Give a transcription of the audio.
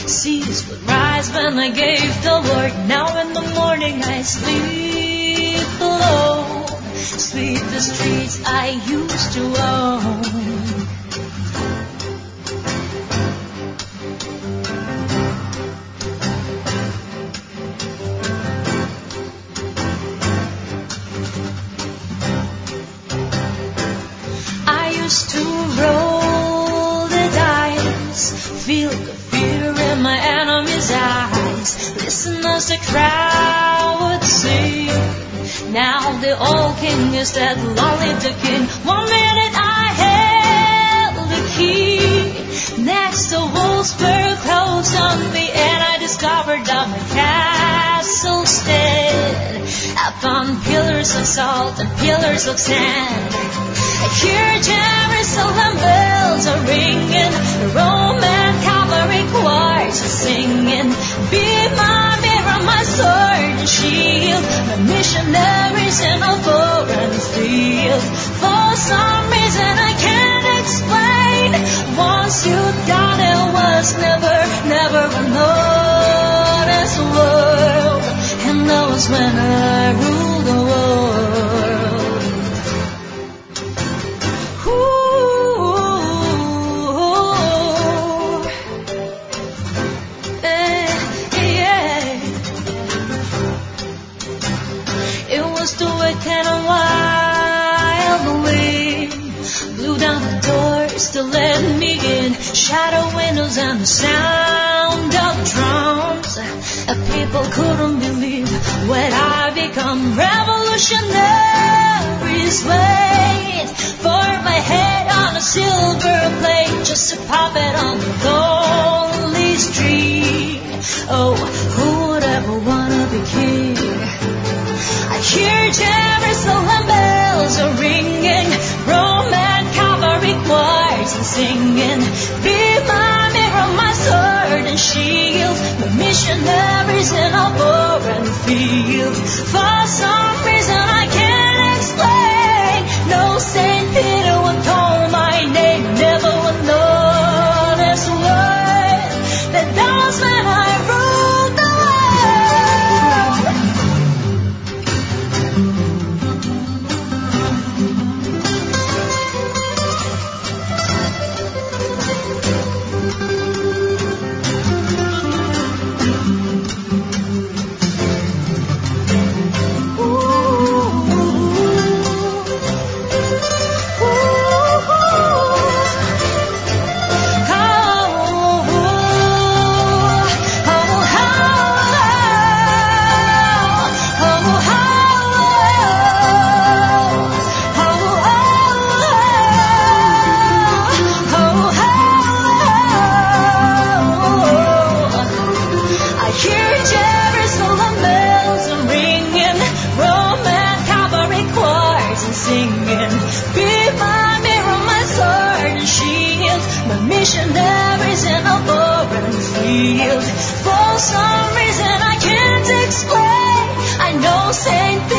Seas would rise when I gave the word. Now in the morning I sleep alone. Sweep the streets I used to own. I used to roll the dice, feel the fear in my enemy's eyes, listen as the crowd would sing. Now the old king is dead, long live the king. 1 minute I held the key, next the walls were closed on me, and I discovered that my castle's dead. I found pillars of salt and pillars of sand. I hear Jerusalem bells are ringing, the Roman cavalry choirs are singing. Be my mirror, my sword and shield, my missionaries in a foreign field. For some reason I can't explain, once you thought it was never, never another's world, and that was when I ruled the world. And wild wind blew down the doors to let me in, shattered windows and the sound of drums. People couldn't believe what I become. Revolutionaries wait for my head on a silver plate, just a puppet on the lonely street. Oh, who would ever wanna be king? I hear Jerusalem bells are ringing, Roman cavalry choirs are singing. Be my mirror, my sword and shield, my missionaries in a foreign field. For some reason I can't explain, no Saint Peter would call my name, never would know this word, that was when I ruled the missionaries in a foreign field. For some reason I can't explain, I know Saint